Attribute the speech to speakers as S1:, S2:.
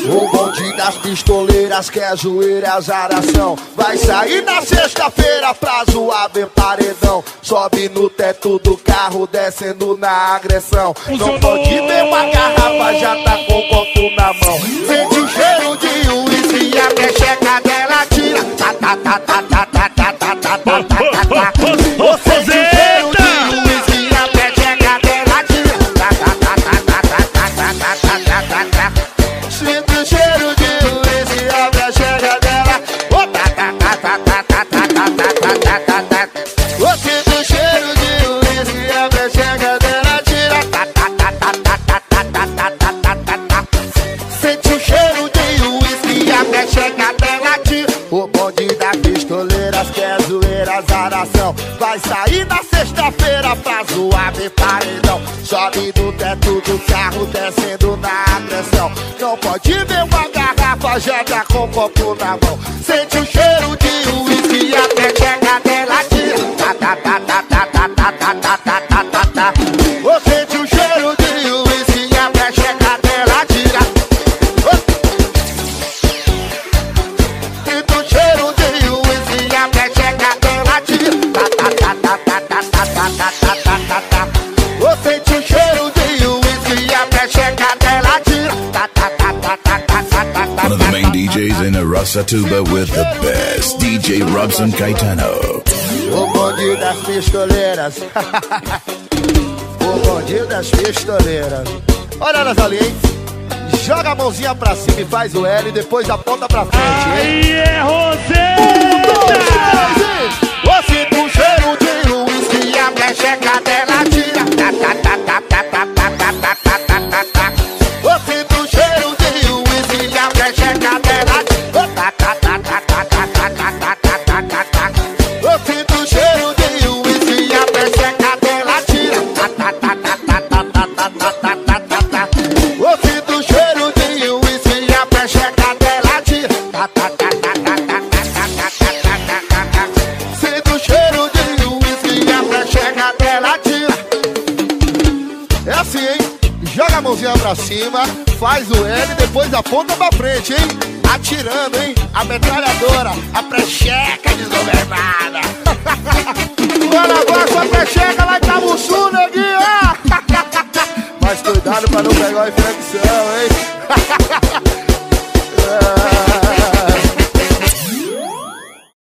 S1: O bonde das pistoleiras quer zoeira, azaração. Vai sair na sexta-feira pra zoar bem paredão. Sobe no teto do carro, descendo na agressão. Não pode ver uma garrafa, já tá com o copo na mão. Sente o cheiro de uísque e a pecheca dela tira. Tá, tá, tá, tá, tá, tá, tá, tá, tá, tá, tá, tá. Sente o cheiro de uísque e a pecheca dela tira. Tá, tá, tá, tá, tá, tá, tá, tá, tá, tá, tá, tá. Sinto o cheiro de uísque e a pecheca dela. Tá, tá, tá, tá, tá, tá, tá, tá, tá, tá, tá. Sinto o cheiro de uísque e a pecheca dela tira. Tá, tá, tá, tá, tá, tá, tá, tá, tá, tá, tá. Sente o cheiro de uísque e a pecheca dela tira. O bonde das pistoleiras quer zoeira, azaração. Vai sair na sexta-feira pra zoar bem paredão. Sobe do teto do carro, descendo na agressão. Não pode ver uma garrafa, já tá com o copo na mão. Sente o cheiro de uísque e a pecheca dela tira. Tá, tá, tá, tá, tá, tá, tá, tá, tá, tá, tá, tá. Sente o cheiro de uísque e a pecheca dela tira. Sente o cheiro de uísque e a pecheca dela tira. Tá, tá, tá, tá, tá, tá, tá, tá, tá, tá, tá, tá. Sente o cheiro de uísque e a pecheca dela tira. Tá, tá, tá, tá, tá, tá, tá, tá.
S2: One of the main DJs in Aracatuba with the best, DJ Robson Caetano.
S1: O bonde das pistoleiras. O bonde das pistoleiras. Olha elas ali, hein? Joga a mãozinha pra cima e faz o L e depois aponta pra frente, hein?
S3: Aí é Rosé!
S1: 1, 2, 3 e... Sinto um cheiro de uísque e a pecheca dela tira. Tá, tá, tá, tá, tá, tá, tá, tá, tá, tá, tá, tá. Sinto um cheiro de uísque e a pecheca dela tira. Tá, tá, tá, tá, tá, tá, tá, tá, tá, tá, tá, tá. Sinto o cheiro de uísque e a pecheca dela tira. Tá, tá, tá, tá, tá, tá, tá, tá, tá, tá, tá, tá. Sinto o cheiro de uísque e a pecheca dela tira. Tá, tá, tá, tá, tá, tá, tá, tá, tá, tá. Sinto o cheiro de uísque e a pecheca dela tira. É assim, hein? Joga a mãozinha pra cima, faz o L e depois aponta pra frente, hein? Atirando, hein? A metralhadora, a precheca desgovernada. Agora abaixa a precheca lá em Itamussu, neguinho! Mas cuidado pra não pegar o